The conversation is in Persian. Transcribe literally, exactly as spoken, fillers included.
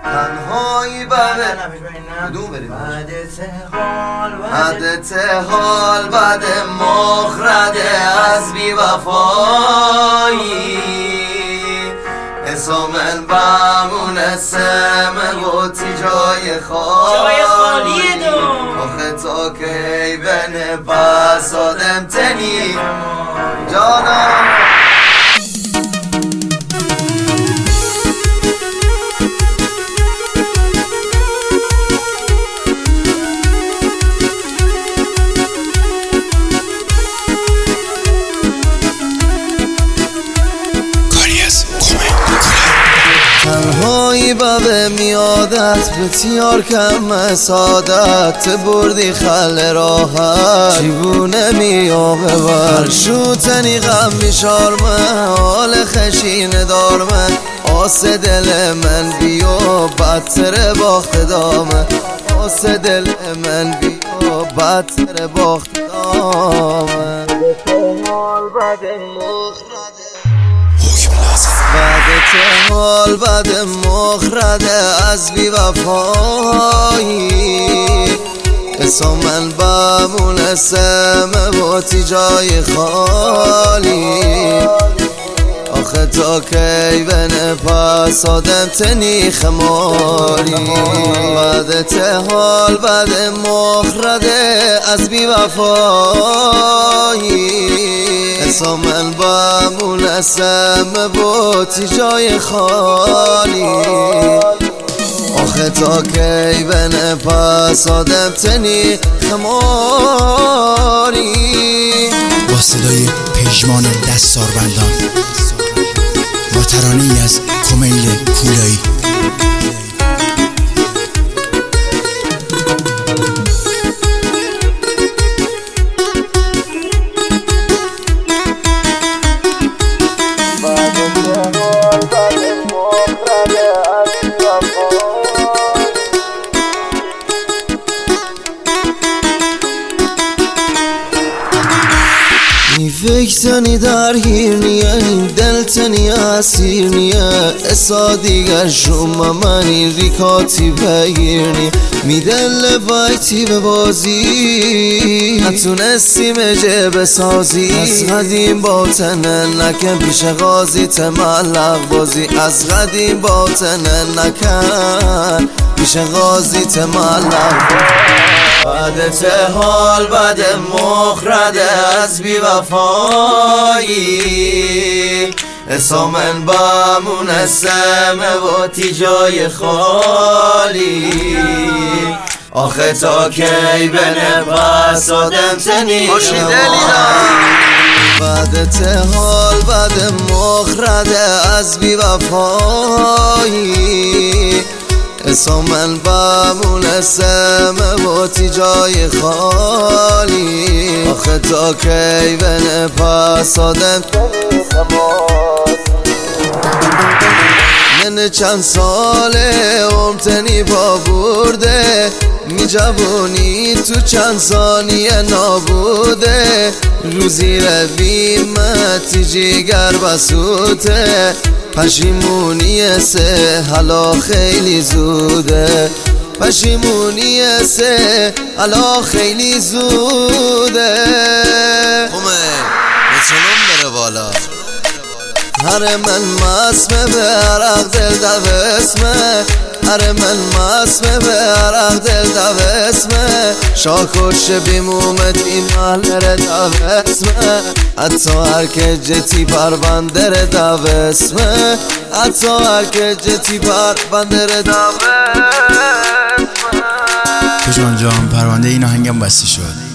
تنهایی بده کدوم بریم بعد حال بعد مخرده از بی وفایی اسامن بمونه سمه بوتی جای خالی آخه تا کی بنه بس آدم تنی جانم تنهایی ببه میادت به تیار کم سادت بردی خل راحت چیبونه میابه بر شوتنی غم میشارمه حال خشین دارمه آس دل من بیو بدتر باخت دامه آس دل من بیو بدتر باخت دامه بعد حال بعد مخرده از بی وفایی اسامن بمونه سمه بوتی جای خالی آخه تا کی بنه پس آدم تنی خماری بعد حال بعد مخرده از بی وفایی اسامن بمونه سمه بوتی جای خالی آخه تا کی بنه پس آدم تنی خماری با صدای پژمان دستاربندان با ترانه‌ای از کمیل کولایی فکر تنی درگیر نیه این دل تنی اسیر نیه اسا دیگر شما منی ریکاتی بگیر نیه می دل بایتی به بازی نتونستی مجه بسازی از قدیم باطنه نکن پیش غازی تملق بازی از قدیم باطنه نکن پیش غازی تملق بعد حال بعد مخرده از بی وفایی اسامن بمونه سمه بوتی جای خالی آخه تا کی بنه پس آدم تنی بعد حال بعد مخرده از بی وفایی اسامن بمونه سمه بوتی جای خالی آخه تا کی بنه پس آدم من چند ساله عمرتنی با برده می جوونی تو چند ثانیه نابوده روزی رویمت جیگر بسوته پشیمونی سه حالا خیلی زوده پشیمونی سه حالا خیلی زوده خومه بتونم بره بالا هر من مسمه به عرق دل دو اسمه هر من مسمه به عرق دل دو اسمه شاکوش بیمومت این محلر دو اسمه حتی هر که جتی پروندر دو اسمه حتی هر که جتی پروندر دو اسمه پژمان جان پرونده این آهنگم بسته شد